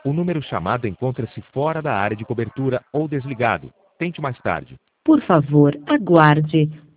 O número chamado encontra-se fora da área de cobertura ou desligado. Tente mais tarde. Por favor, aguarde.